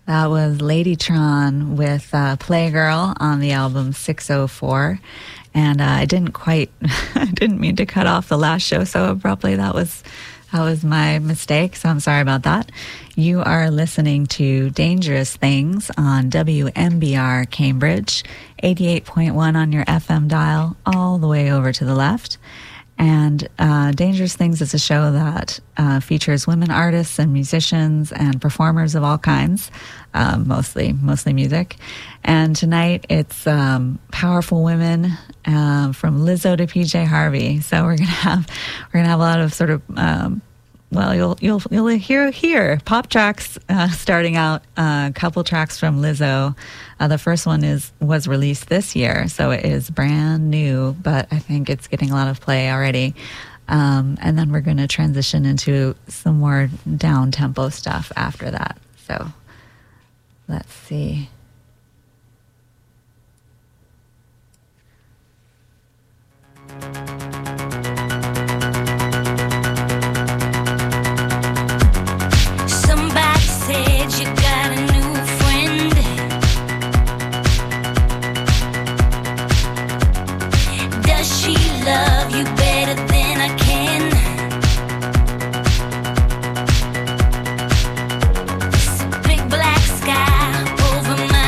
That was Ladytron with Playgirl on the album 604. And I didn't mean to cut off the last show so abruptly. That was my mistake, so I'm sorry about that. You are listening to Dangerous Things on WMBR Cambridge, 88.1 on your FM dial, all the way over to the left. And Dangerous Things is a show that features women artists and musicians and performers of all kinds, mostly music. And tonight it's powerful women from Lizzo to PJ Harvey. So we're gonna have a lot of sort of you'll hear pop tracks starting out. A couple tracks from Lizzo. The first one was released this year, so it is brand new, but I think it's getting a lot of play already. And then we're going to transition into some more down-tempo stuff after that. So let's see. Somebody said you got a new friend. Does she love you better than I can? It's a big black sky over my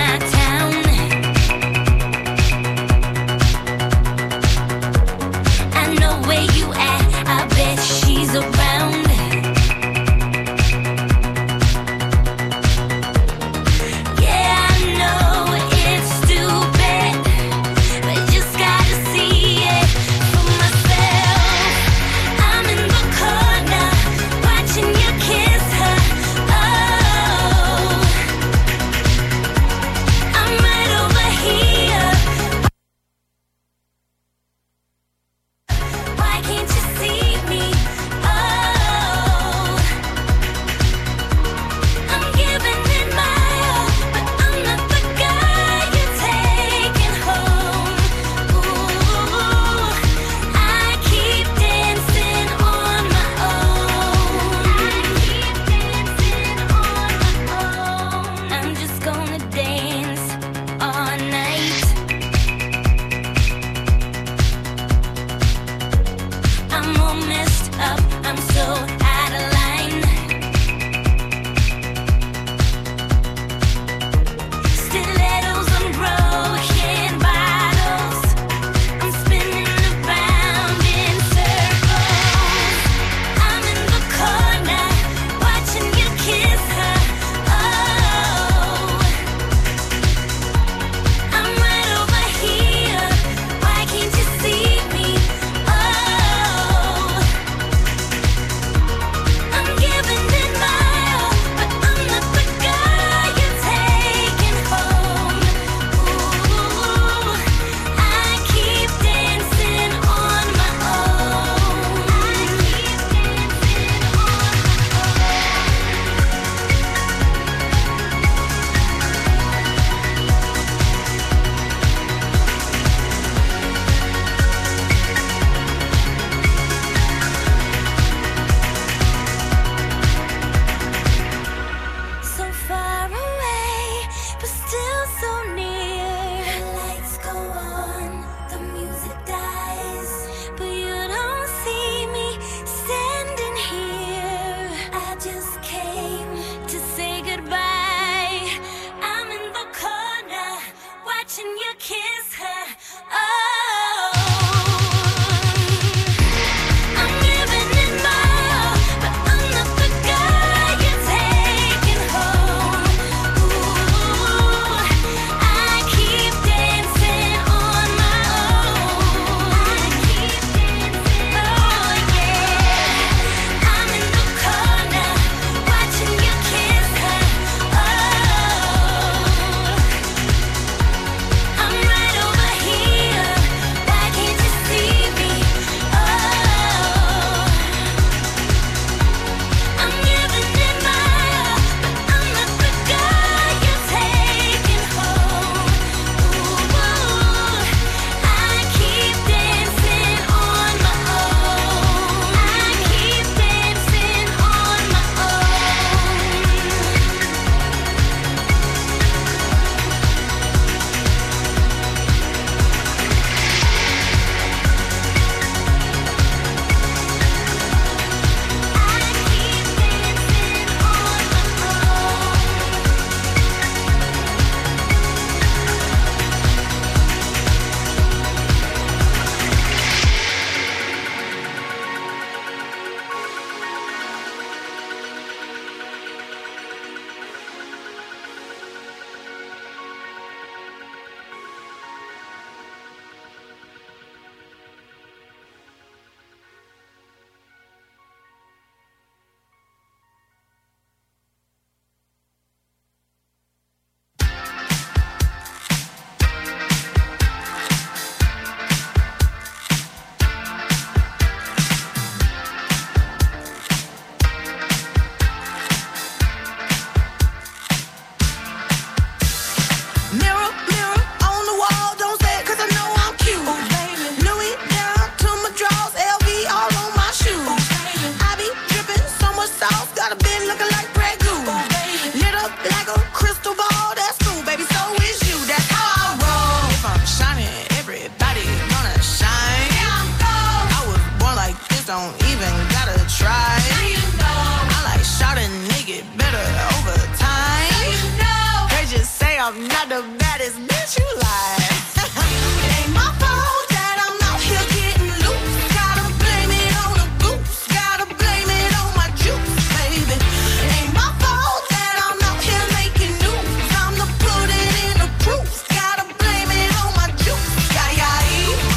am not the baddest bitch you like. It ain't my fault that I'm out here getting loose. Gotta blame it on the goose. Gotta blame it on my juice, baby. It ain't my fault that I'm out here making news. Time to put it in the proof. Gotta blame it on my juice. Yeah, yeah,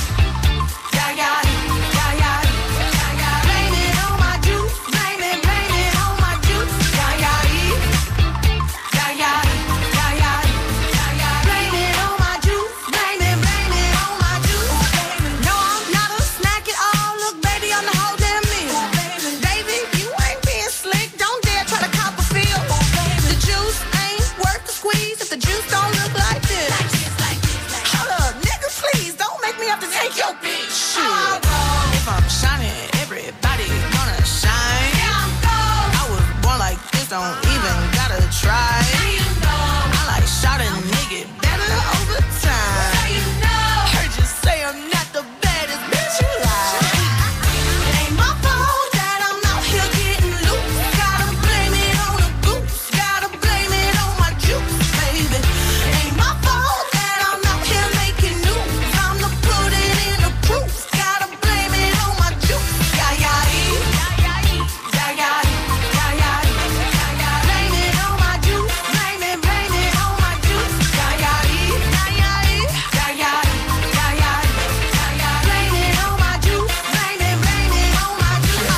yeah, yeah, yeah, yeah, yeah. Blame it on my juice. Blame it on my juice. Yeah, yeah, yeah, yeah, yeah, yeah, yeah. Blame it on my juice. Blame it on my juice. No, I'm not a snack at all. Look, baby, I'm the whole damn meal. Baby, you ain't being slick. Don't dare try to cop a feel. The juice ain't worth the squeeze if the juice don't look like this. Hold up, nigga, please don't make me have to take your bitch. Shit. If I'm shining, everybody gonna shine. I was born like this, don't even gotta try. I like shot a nigga better over time. Heard you say I'm not the baddest bitch you like. It ain't my fault that I'm out here getting loose. Gotta blame it on the goose. Gotta blame it on my juice, baby. It ain't my fault that I'm out here making news. Time to put it in the proof. Gotta blame it on my juice. Yeah, yeah, yeah, yeah, yeah, yeah, yeah, yeah. Blame it on my juice. Blame it on my juice. Yeah, yeah, yeah, yeah, yeah, yeah, yeah, yeah. Blame it on my juice. Blame it on my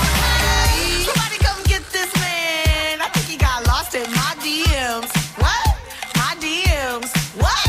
juice. Somebody come get this man. I think he got lost in my DMs. What? My DMs. What?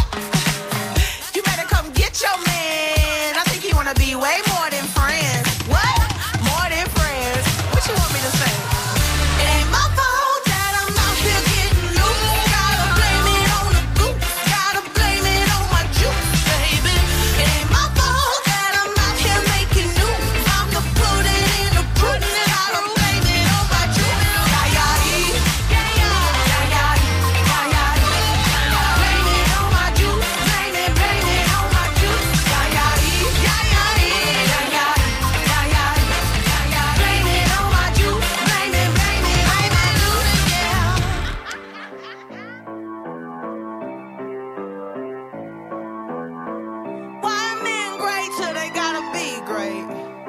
You better come get your man. I think he wanna be way more than friends. What? More than friends. What you want me to say? It ain't my fault that I'm out here getting loose. Gotta blame it on the goose. Gotta blame it on my juice, baby. It ain't my fault that I'm out here making news. I'm to put it in the proof. Gotta blame it on my juice. Yeah, yeah, yeah, yeah, yeah, yeah, yeah, yeah. Blame it on my juice. Blame it on my juice. Yeah, yeah, yeah, yeah, yeah, yeah, yeah, yeah, yeah. Blame it on my juice. Blame it, Why men great till they gotta be great?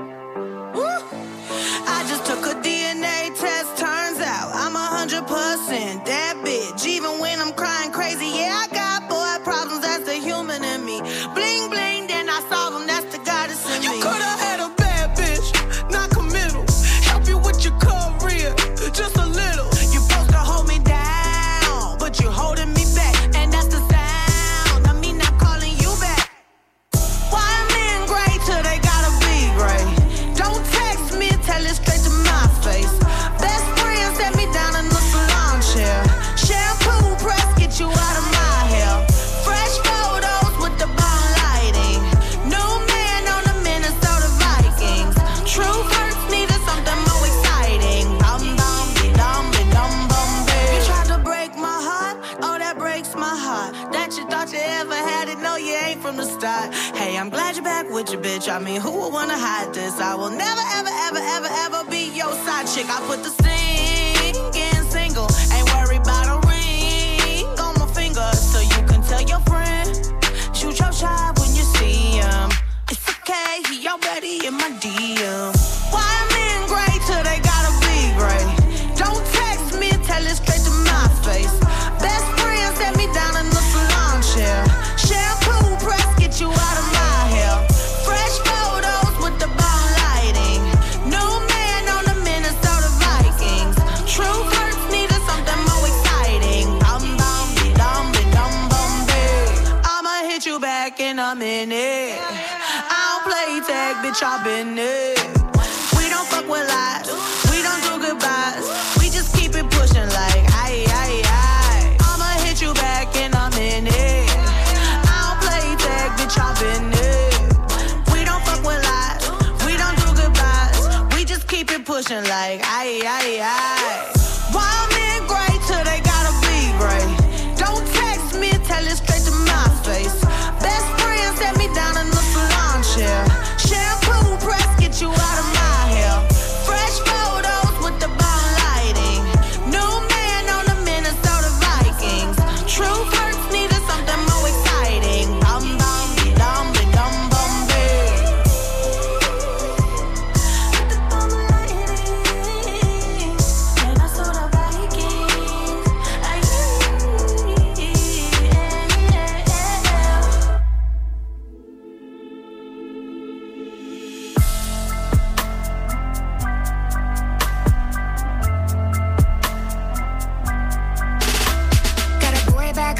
Woo. I just took a DNA test, turns out I'm 100% that bitch. Even when I'm crying crazy, yeah, I got boy problems, that's the human in me. Bling bling, then I solve them, that's the goddess in me. You could've had a bad bitch, not committal. Help you with your career, just a little. You supposed to hold me down, but you holding me back, and that's the sound of me not calling you back. Why men great till they gotta be great? Don't text me, tell it straight to my face. Best friend set me down in the salon chair. Shampoo press, get you out of my hair. Fresh photos with the bomb lighting. New man on the Minnesota Vikings. True hurts needed something more exciting. Bum bum dum dum bum bum. You tried to break my heart, oh that breaks my heart. That you thought you ever had it, no you ain't from the start. Hey, I'm glad you're back with your bitch. I mean, who would wanna hide this? I will never ever ever ever ever be your side chick. I put the singing single, ain't worried about a ring on my finger, so you can tell your friend. Shoot your shot when you see him. It's okay, he already in my DM. Why men great till they gotta be great? Don't text me, tell it straight to my face. Best friend set me down in the salon chair. Shampoo press, get you out of my hair. Fresh photos with the bomb lighting. New man on the Minnesota Vikings. True hurts needed something more exciting. Bum bum dum dum bum big. I'ma hit you back in a minute. I don't play tag, bitch, I've been it. We don't fuck with lies, we don't do goodbyes. We just keep it pushing like aye, aye, aye. I'ma hit you back in a minute. I don't play tag, bitch, I've been it. We don't fuck with lies, we don't do goodbyes. We just keep it pushing like aye, aye, aye. Why men great till they gotta be great? Don't text me, tell it straight to my face. Best friend set me down in the salon chair. Shampoo press, get you out of my hair. Fresh photos with the bomb lighting.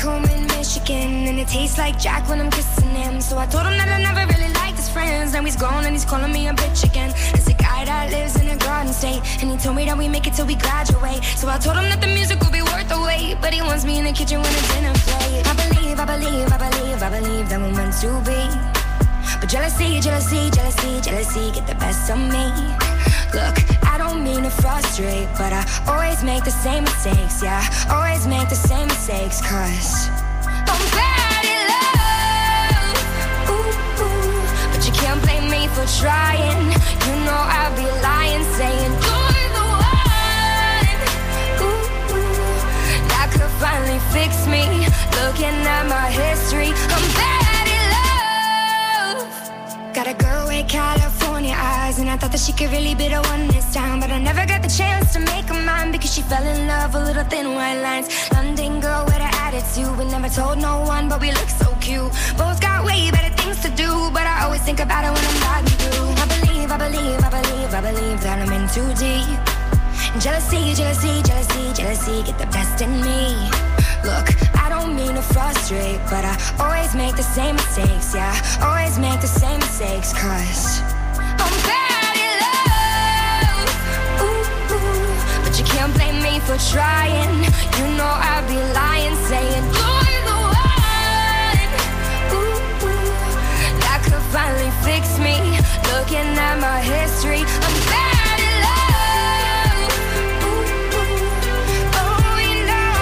home in Michigan, and it tastes like Jack when I'm kissing him. So I told him that I never really liked his friends. Now he's gone and he's calling me a bitch again. It's a guy that lives in a garden state, and he told me that we make it till we graduate. So I told him that the music will be worth the wait, but he wants me in the kitchen when it's dinner plate. I believe that we're meant to be. But jealousy get the best of me. Look, I don't mean to frustrate, but I always make the same mistakes, yeah. Always make the same mistakes, cause I'm bad at love. Ooh, ooh. But you can't blame me for trying. You know I'd be lying, saying you're the one. Ooh, ooh. That could finally fix me. Looking at my history, I'm bad at love. Got a girl with California eyes, and I thought that she could really be the one this time. But I never got the chance to make her mine, because she fell in love with little thin white lines. London girl with an attitude, we never told no one, but we look so cute. Both got way better things to do, but I always think about it when I'm riding through. I believe that I'm in too deep. Jealousy get the best in me. Look, I don't mean to frustrate, but I always make the same mistakes, yeah. Always make the same mistakes, cause I'm bad at love. Ooh, ooh. But you can't blame me for trying. You know I'd be lying, saying you're the one. Ooh, ooh. That could finally fix me. Looking at my history, I'm bad at love. Ooh, ooh. Oh, you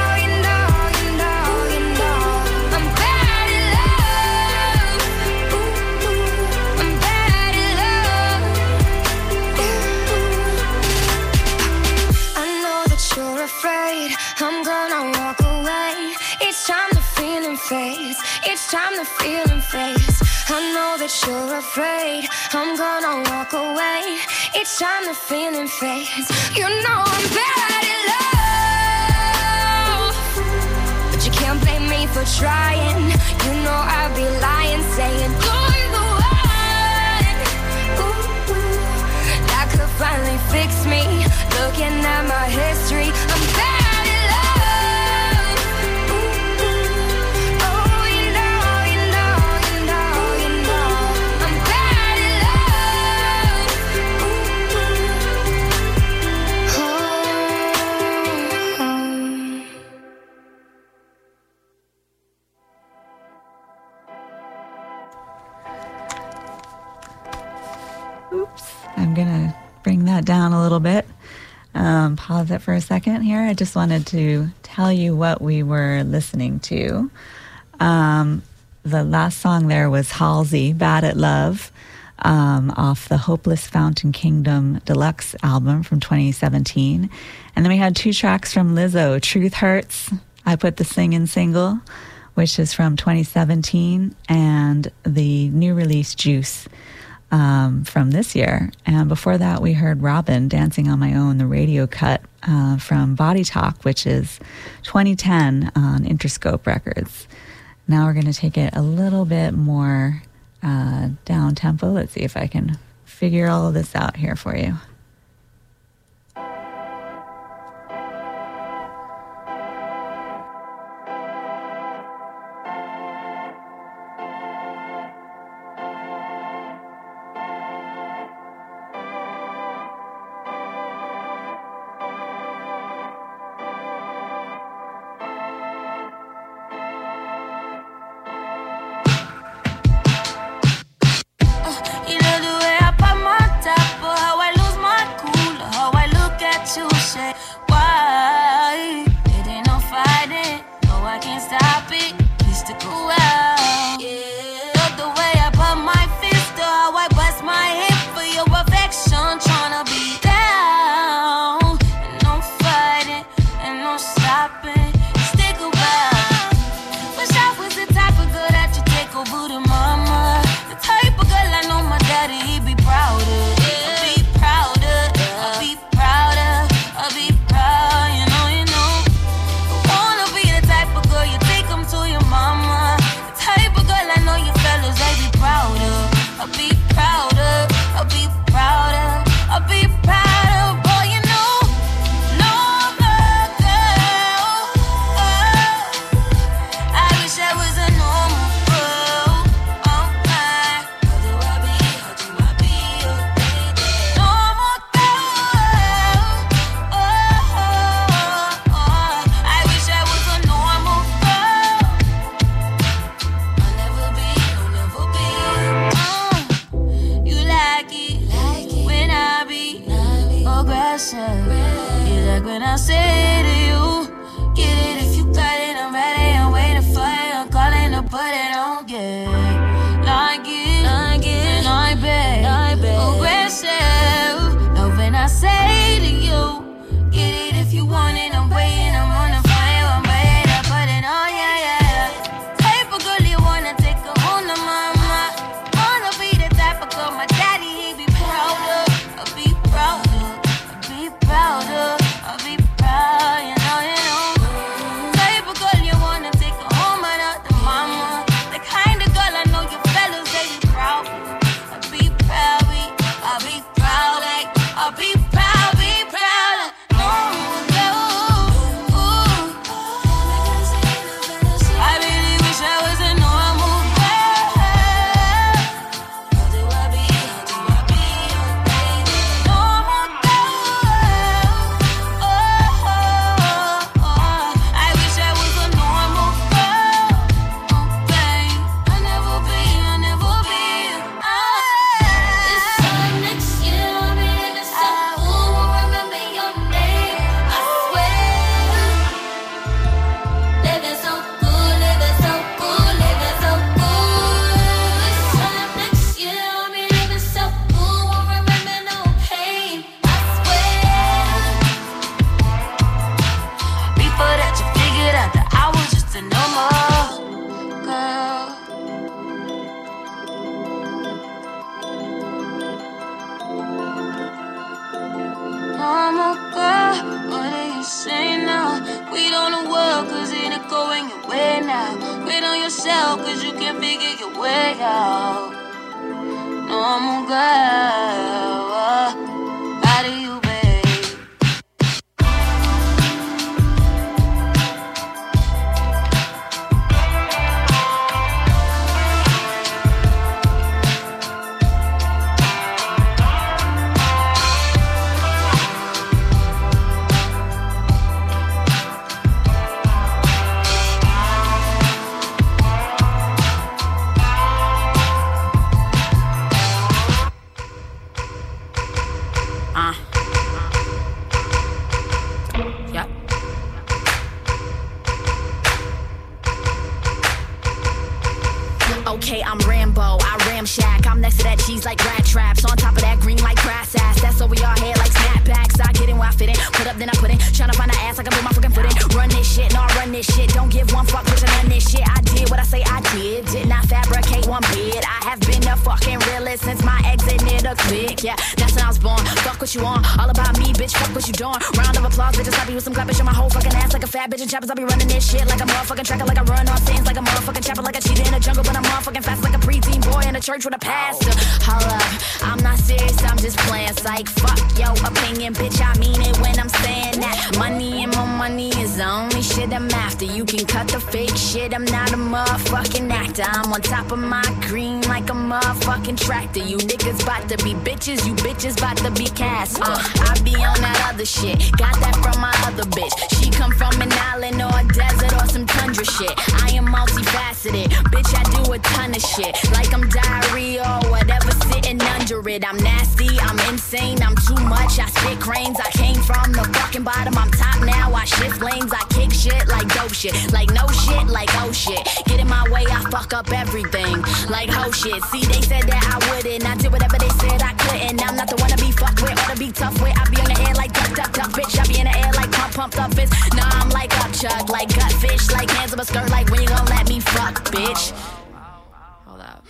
know, I'm bad at love. Ooh, ooh. I'm bad at love. I know that you're afraid I'm gonna walk away. Each time the feeling fades, each time the feeling fades. I know that you're afraid I'm gonna walk away. Each time the feeling fades, you know I'm bad at love. But you can't blame me for trying. You know I'd be lying, saying you're the one. Ooh, ooh. That could finally fix me. Looking at my history, I'm bad at love. Ooh, ooh. Oh, you know, I'm bad at love. Ooh, ooh. Oops. I'm going to bring that down a little bit. Pause it for a second here. I just wanted to tell you what we were listening to. The last song there was Halsey, Bad at Love, off the Hopeless Fountain Kingdom Deluxe album from 2017. And then we had two tracks from Lizzo, Truth Hurts, I Put the Singin' single, which is from 2017, and the new release Juice from this year. And before that, we heard Robin, Dancing on My Own, the radio cut from Body Talk, which is 2010 on Interscope Records. Now we're going to take it a little bit more down tempo. Let's see if I can figure all of this out here for you. To your Say no more, girl. Mama, girl, what do you say now? Wait on the world, cause it ain't going your way now. Wait on yourself, cause you can't figure your way out. Normal girl, how do you, babe? Yep. Okay, I'm Rambo, I ramshack. I'm next to that cheese like rat traps. On top of that green like grass ass. That's over your head like snapbacks. I get in where I fit in. Put up, then I put in. Tryna find an ass, I can put my fucking foot in. Run this shit, no, I run this shit. Don't give one fuck, bitch, I run this shit. I did what I say I did. Did not fabricate one bit. I have been the fucking realest since my exit near the click. Yeah, that's when I was born. Fuck what you want. All about me, bitch, fuck what you doing. Round of applause, bitches, I be with some clapping. Show my whole fucking ass like a fat bitch and choppers. I be running this shit like a motherfucking tracker. Like I run on scenes like a motherfucking chopper. Like a cheetah in the jungle, but I'm motherfucking fast like a preteen boy in a church with a pastor. Hold up, I'm not serious, I'm just playing. Psych, fuck your opinion, bitch, I mean it when I'm saying that. Money and more money is the only shit I'm after. You can cut the fake shit, I'm not a motherfucking actor. I'm on top of my green like a motherfucking tractor. You niggas bout to be bitches, you bitches bout to be cast. I be on that other shit, got that from my other bitch. She come from an island or a desert or some tundra shit. I am multifaceted, bitch, I do a ton of shit. Like I'm diarrhea or whatever sitting under it. I'm nasty, I'm insane, I'm too much, I spit cranes. I came from the fucking bottom, I'm top now, I shift lanes. I kick shit like dope shit, like no shit, like oh shit. Get in my way, I fuck up everything, like ho shit. See, they said that I wouldn't, I did whatever they said I couldn't. I'm not the one to be fucked with or to be tough with. I be on the air like duck, duck, duck, bitch. I be in the air like pumped up fist. Nah, I'm like up chug, like gut fish, like hands up a skirt, like when you gon' let me fuck, bitch. Hold up.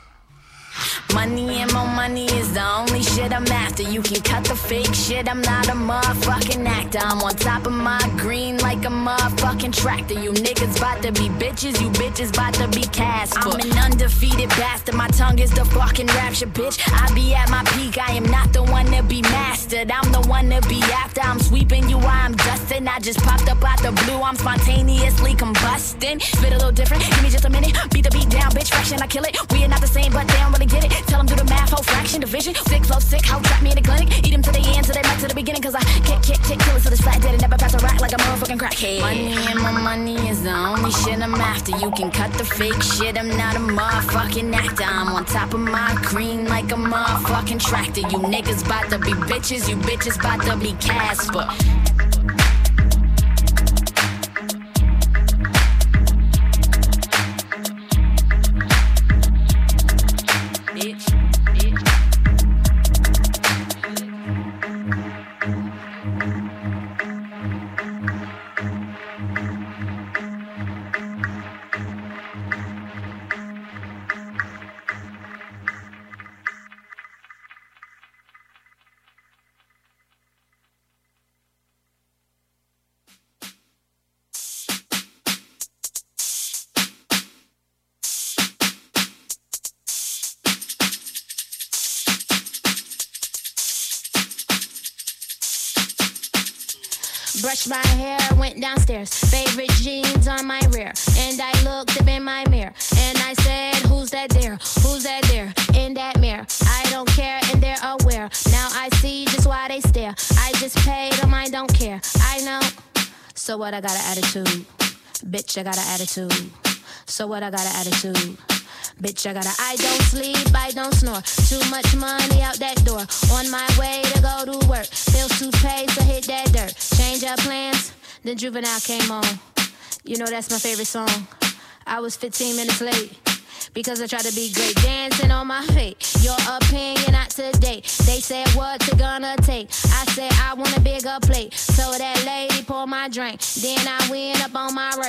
Money and more money is the only shit I'm after. You can cut the fake shit, I'm not a motherfucking actor. I'm on top of my green like a motherfucking tractor. You niggas bout to be bitches, you bitches bout to be cast. I'm an undefeated bastard, my tongue is the fucking rapture, bitch. I be at my peak, I am not the one to be mastered. I'm the one to be after, I'm sweeping you while I'm dusting. I just popped up out the blue, I'm spontaneously combusting. Spit a little different, give me just a minute. Beat the beat down, bitch, fraction, I kill it. We are not the same, but they don't really get it. Tell them do the math, whole fraction, division. Sick, flow, sick, how trap me in the clinic. Eat them to the end, so they back to the beginning. Cause I kick, kill it to the side, dead and never pass a rack like a motherfucking crackhead. Money and more money is the only shit I'm after. You can cut the fake shit, I'm not a motherfucking actor. I'm on top of my green like a motherfucking tractor. You niggas bout to be bitches, you bitches bout to be Casper. Brushed my hair, went downstairs. Favorite jeans on my rear. And I looked up in my mirror. And I said, who's that there? Who's that there? In that mirror. I don't care and they're aware. Now I see just why they stare. I just paid them, I don't care. I know. So what, I got an attitude. Bitch, I got an attitude. So what, I got an attitude. Bitch, I don't sleep, I don't snore. Too much money out that door. On my way to go to work. Bills to pay, so hit that dirt. Change up plans, then Juvenile came on. You know that's my favorite song. I was 15 minutes late because I tried to be great. Dancing on my fate. Your opinion not today. They said what's it gonna take? I said I want a bigger plate. So that lady poured my drink. Then I went up on my right.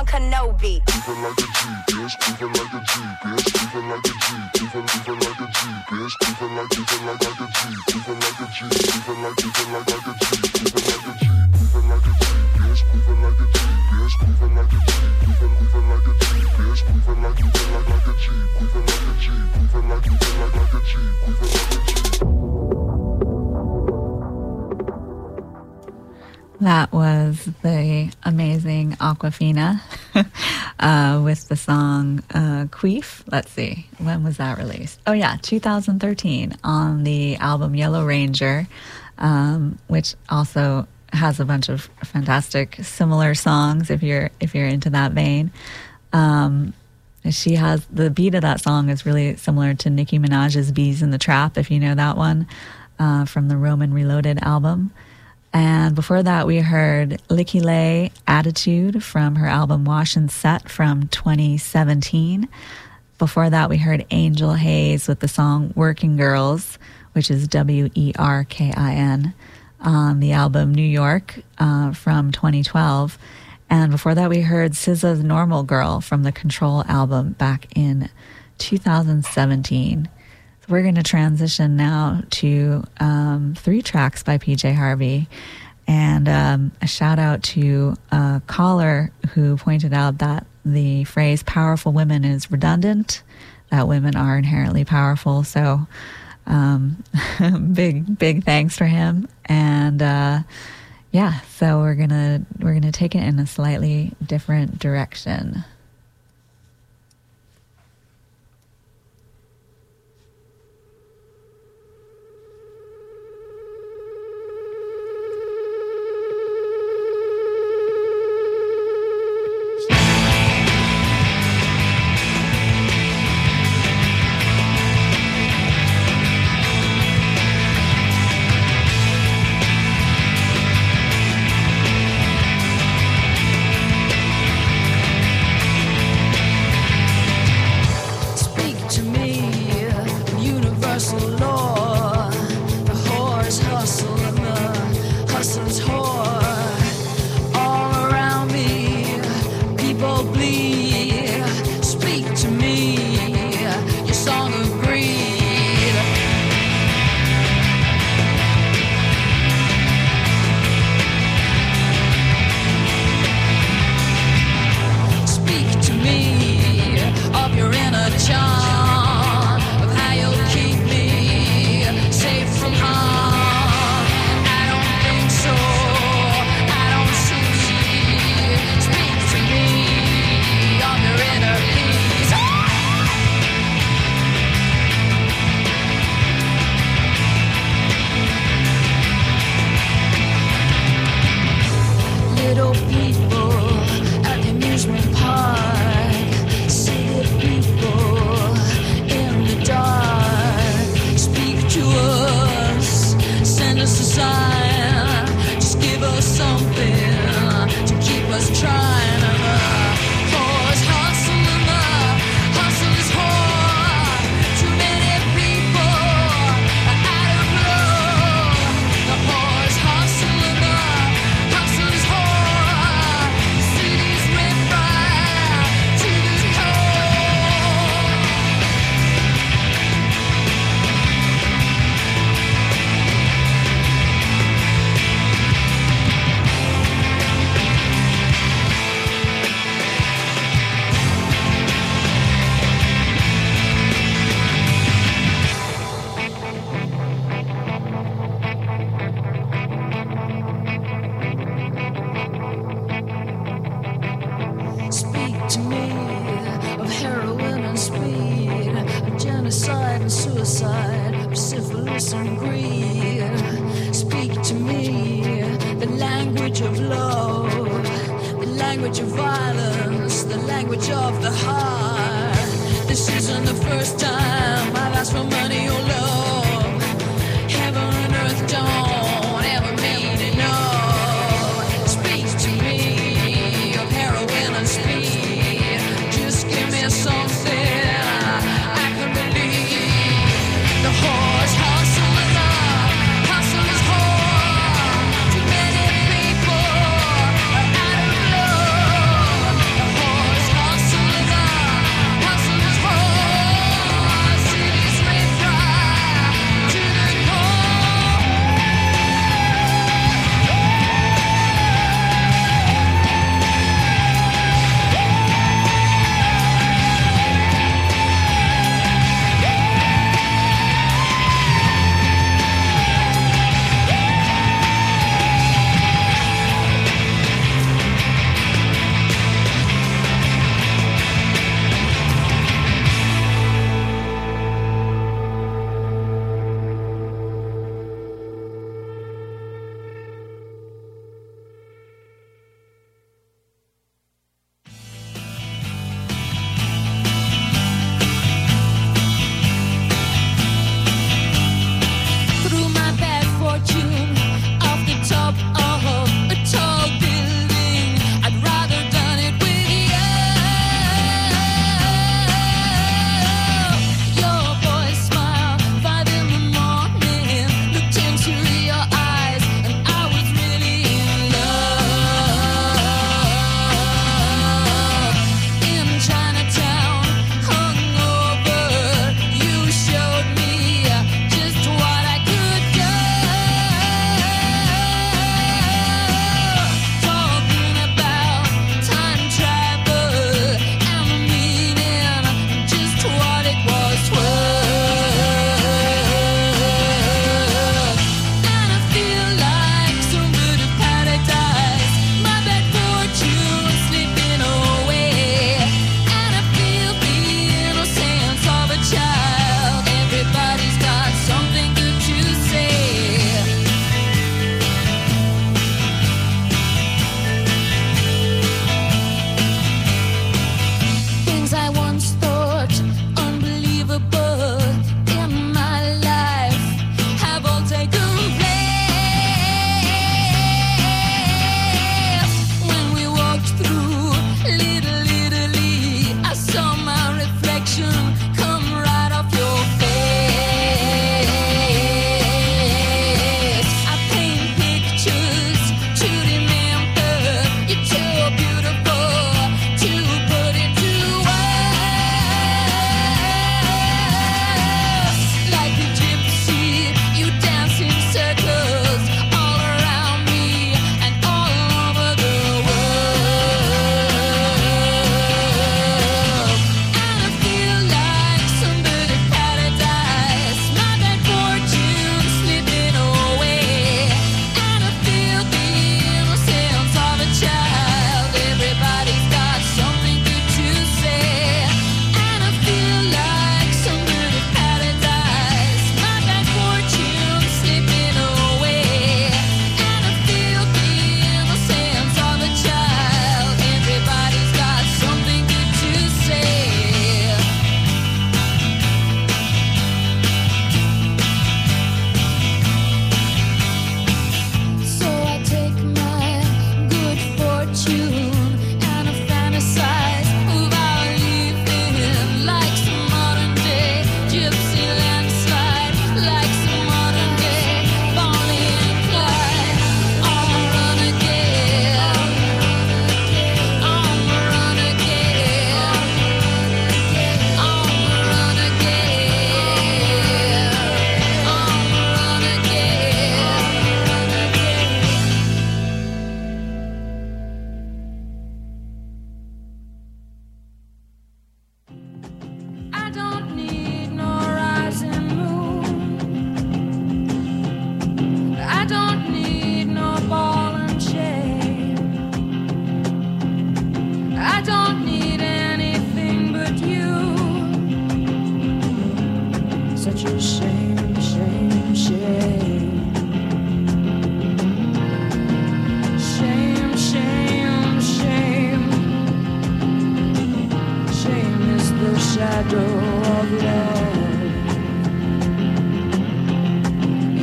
Obi-Wan Kenobi. Moving like a G, bitch. Moving like a G, bitch. Moving like a G. Moving like a G, bitch. Moving like a G. Moving like a G. Moving like a G. Moving like a G. Moving like a G. Moving like a G, bitch. Moving like a G, bitch. Moving like a G. Moving like a G, bitch. Moving like a G. Moving like a G. Moving like a G. Moving like a G. Moving like a G. That was the amazing Aquafina with the song Queef. Let's see, when was that released? Oh yeah, 2013 on the album Yellow Ranger, which also has a bunch of fantastic similar songs if you're into that vein. She has the beat of that song is really similar to Nicki Minaj's Bees in the Trap, if you know that one, from the Roman Reloaded album. And before that, we heard Licky Lay Attitude from her album Wash and Set from 2017. Before that, we heard Angel Hayes with the song Working Girls, which is Werkin, on the album New York from 2012. And before that, we heard SZA's Normal Girl from the Control album back in 2017. So we're going to transition now to 3 tracks by PJ Harvey. And a shout out to a caller who pointed out that the phrase powerful women is redundant, that women are inherently powerful. So big thanks for him. And yeah, so we're gonna take it in a slightly different direction.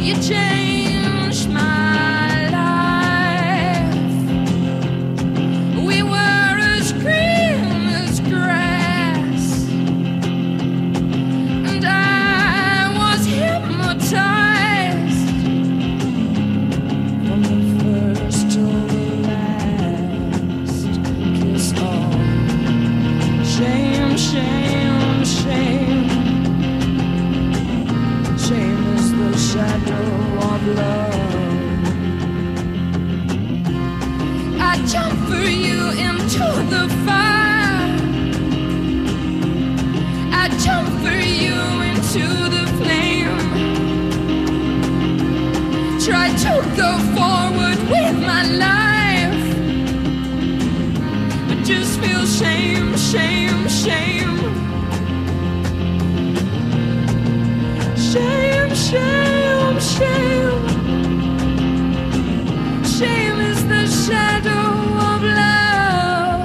You changed my life. We were as green as grass, and I was hypnotized from the first till the last kiss. Oh, shame, shame, shame. Shame is the shadow of love. I jump for you into the fire. I jump for you into the flame. Try to go forward with my life, but just feel shame, shame, shame. Shame, shame, shame. Shame is the shadow of love.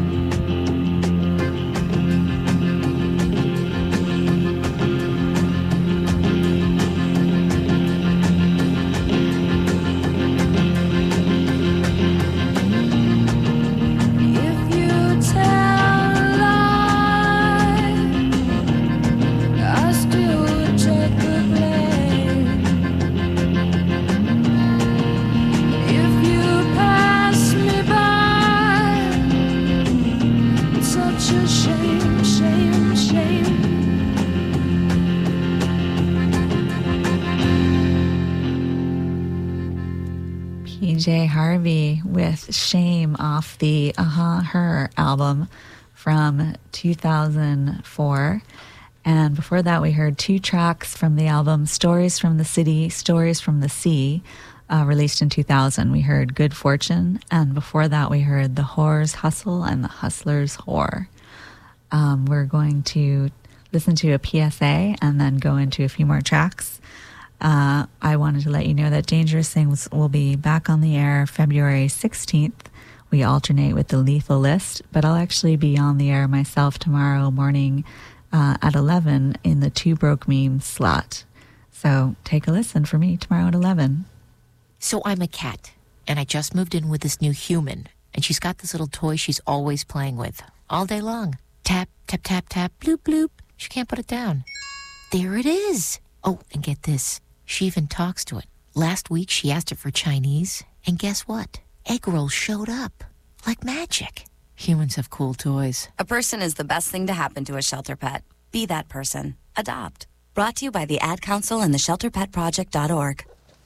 If you tell a lie, I still would take the blame. If you pass me by, it's such a shame, shame, shame. PJ Harvey with Shame off the Her album from 2004. And before that, we heard two tracks from the album Stories from the City, Stories from the Sea, released in 2000. We heard Good Fortune, and before that, we heard The Whore's Hustle and The Hustler's Whore. We're going to listen to a PSA and then go into a few more tracks. I wanted to let you know that Dangerous Things will be back on the air February 16th. We alternate with the Lethal List, but I'll actually be on the air myself tomorrow morning at 11 in the Two Broke Memes slot. So take a listen for me tomorrow at 11. So I'm a cat, and I just moved in with this new human, and she's got this little toy she's always playing with, all day long. Tap, tap, tap, tap, bloop, bloop. She can't put it down. There it is. Oh, and get this. She even talks to it. Last week, she asked it for Chinese, and guess what? Egg rolls showed up. Like magic. Humans have cool toys. A person is the best thing to happen to a shelter pet. Be that person. Adopt. Brought to you by the Ad Council and the ShelterPetProject.org.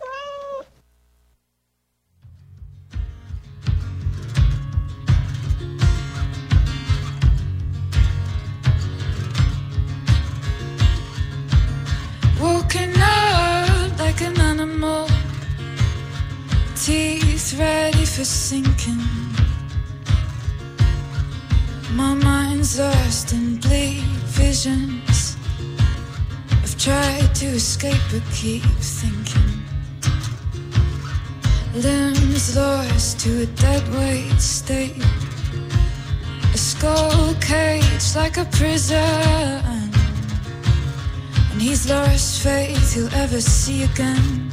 Woken up like an animal, teeth ready for sinking. My mind's lost in bleak visions. I've tried to escape but keep thinking. Limbs lost to a dead weight state. A skull caged like a prison. And he's lost faith he'll ever see again.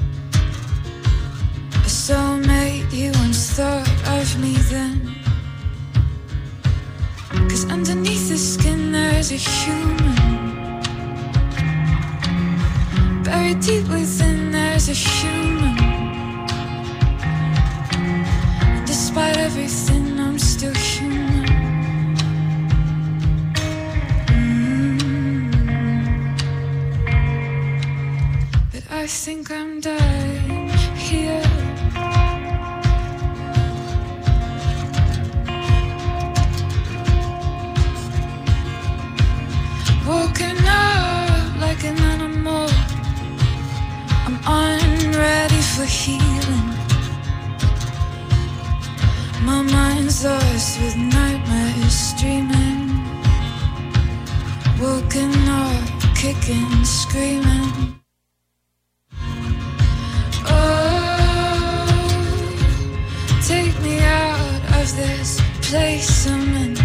A soulmate he once thought of me then. 'Cause underneath the skin there's a human. Buried deep within there's a human. And despite everything I'm still human. But I think I'm dying here. Woken up like an animal. I'm unready for healing. My mind's lost with nightmares dreaming. Woken up, kicking, screaming. Oh, take me out of this place I'm in.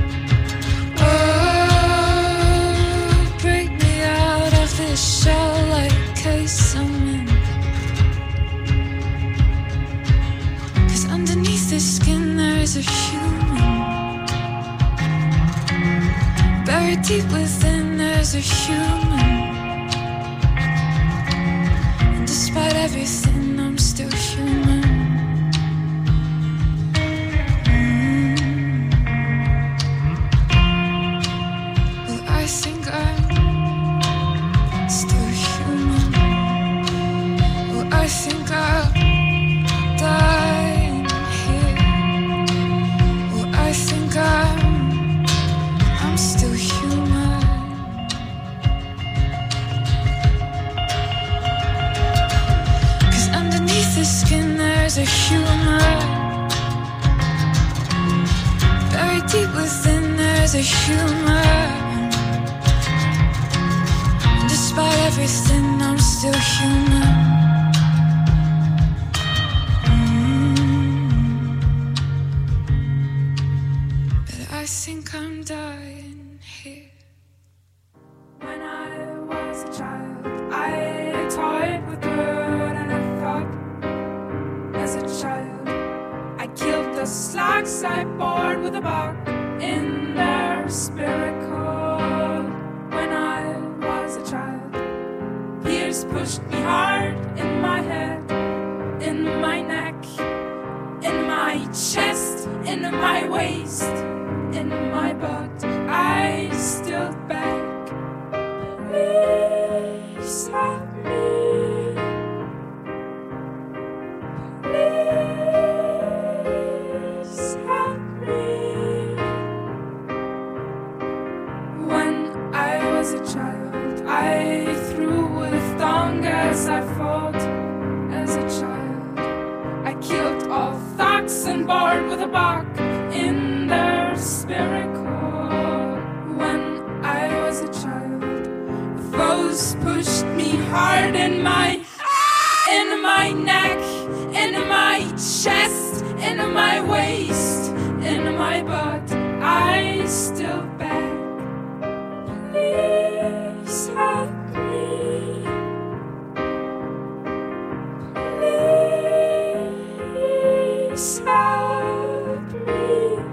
Shell deep within there's a human. And despite everything, I'm still human. Well, I think I'm still human. Well, I think I'll die in here. Well, I think I'm still human. 'Cause underneath the skin there's a humor. Buried deep within there's a humor. And despite everything, I'm still human. But I think I'm dying here. When I was a child, I toyed with good and I thought, as a child, I killed the slugs I bored with a bark in their spirit cold. When I was a child, fears pushed me hard in my head, in my neck, in my chest, in my waist, in my butt. I still beg, please help me. Please help me. When I was a child, I threw with tongue as I fought. As a child, I killed all thugs and bored with a bark in their spirit core. When I was a child, foes pushed me hard in my neck, in my chest, in my waist, in my butt. I still beg, please help me. Please help me.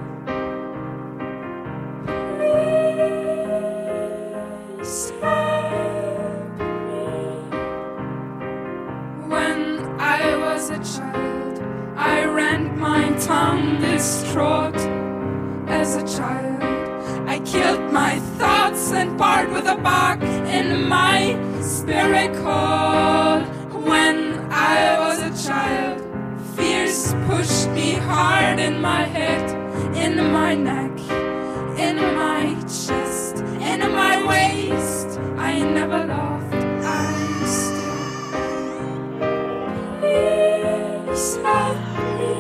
Please help me. When I was a child, I rent my tongue distraught. As a child, I killed my thoughts and barred with a bark in my spirit cold. When I was a child, fears pushed me hard in my head, in my neck, in my chest, in my waist. I never loved, I'm still. Please help me.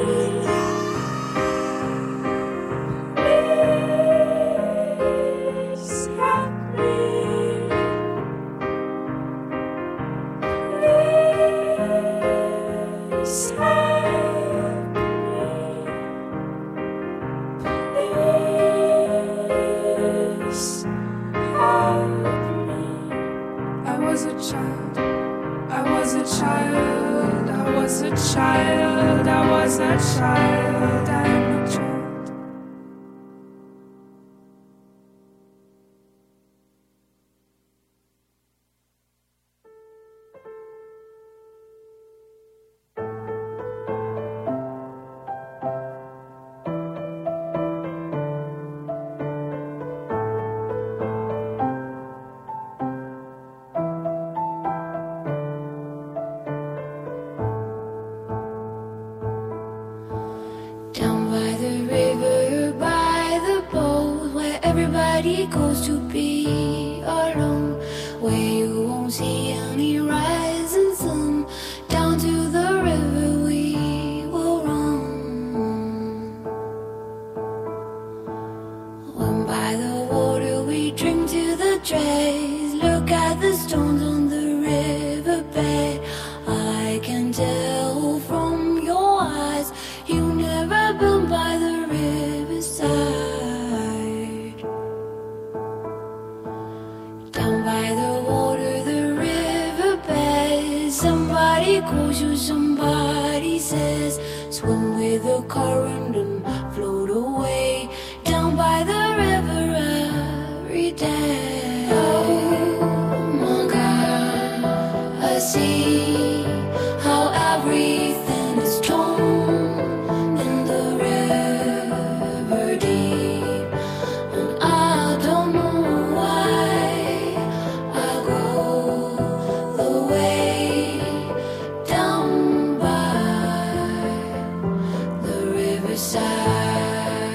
Please help me. Please help me. Please help me. I was a child. I was a child. I was a child. I was a child. I am a child. Down by the river, by the boat, where everybody goes to be alone, where you won't see any rising sun. Down to the river we will run. When by the water we drink to the dregs, look at the stones on the riverbed. I can tell from your eyes you never been by the riverside. Down by the water, the riverbed, somebody calls you, somebody says, swim with the current and float away. Down by the river every day. see how everything is torn in the river deep, and I don't know why I go the way down by the riverside.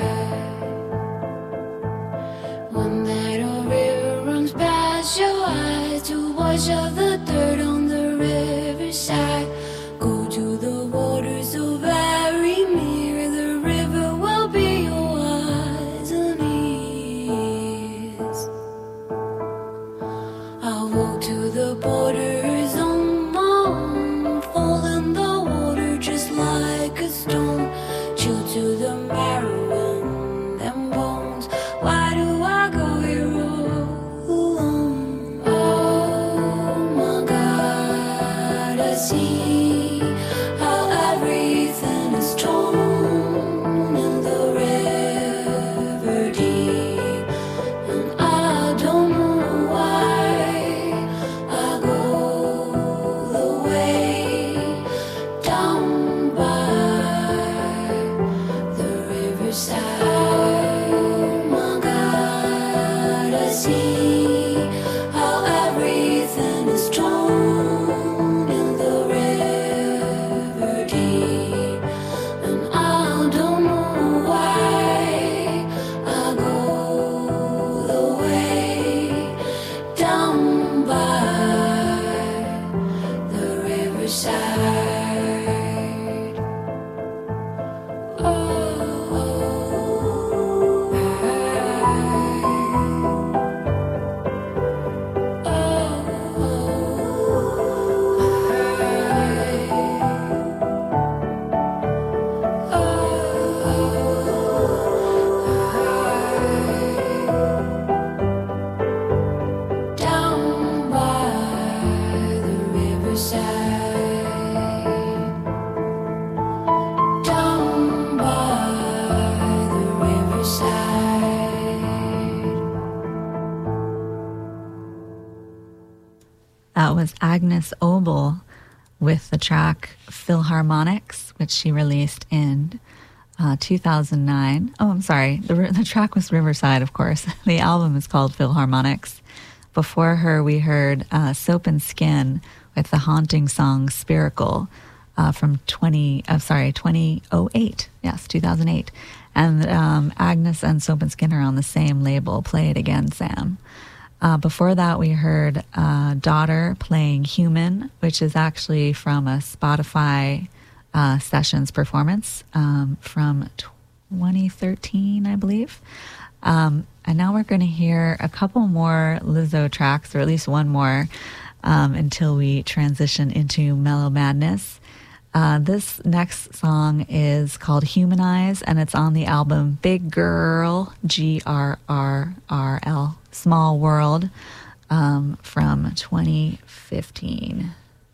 One night a river runs past your eyes to wash off the dirt on the riverside. Go to the water so very near, the river will be your eyes and ears. I'll walk to the borders on my own, fall in the water just like a stone, chill to the marrow in them bones. Why do I go here all alone? Oh my God, I see how everything is torn in the river deep, and I don't know why I go the way down by the riverside. Oh my God, I see how everything is torn in the river deep, and I don't know why I go the way down by the riverside. Down by the riverside, down by the riverside. That was Agnes Obel with the track Philharmonics, which she released in 2009. Oh, I'm sorry. The track was Riverside, of course. The album is called Philharmonics. Before her, we heard Soap and Skin with the haunting song Spiracle from 2008. Yes, 2008. And Agnes and Soap and Skin are on the same label, Play It Again, Sam. Before that, we heard Daughter playing Human, which is actually from a Spotify Sessions performance from 2013, I believe. And now we're going to hear a couple more Lizzo tracks, or at least one more, until we transition into Mellow Madness. This next song is called Humanize, and it's on the album Big Girl, GRRRL, Small World, from 2015.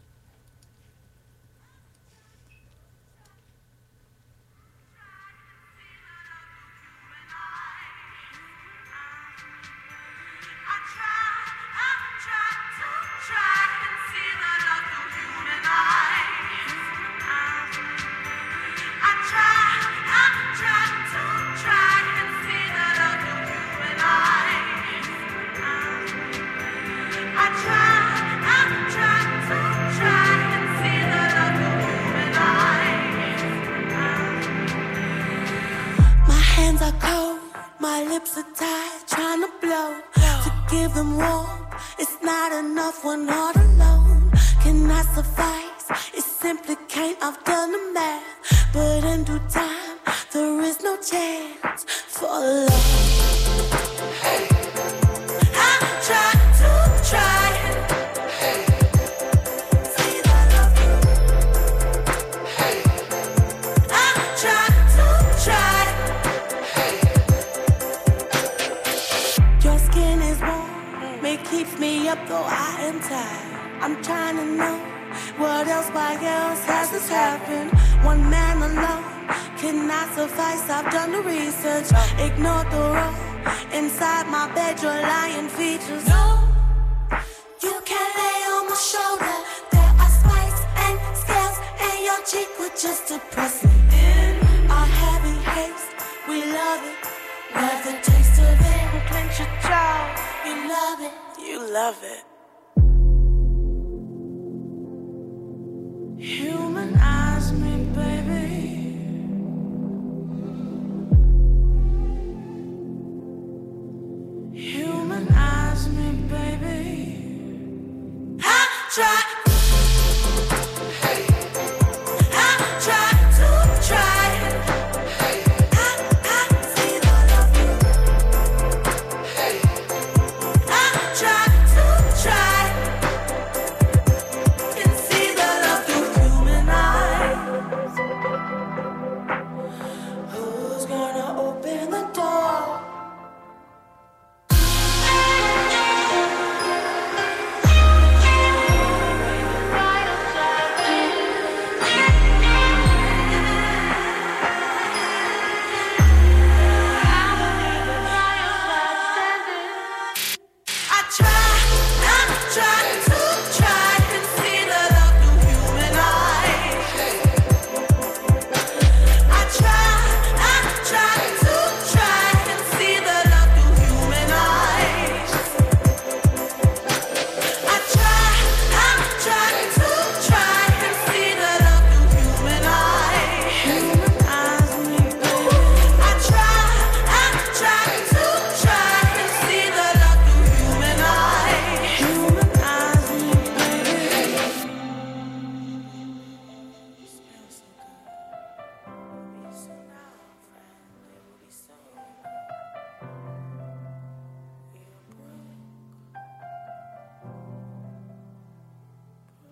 Hands are cold, my lips are tied, trying to blow, to give them warmth. It's not enough when all alone cannot suffice. It simply can't, I've done the math, but in due time, there is no chance for love. Hey. I try to try. See the love. Hey. I try to try. Your skin is warm, it keeps me up though I am tired. I'm trying to know what else, why else has this happened? One man alone cannot suffice, I've done the research. Ignore the role, inside my bed your lying features. No, you can't lay on my shoulder, there suppress it. In our heavy haste, we love it. Love the taste of it. Clench your jaw. You love it. You love it. Humanize me, baby. Humanize me, baby. I try.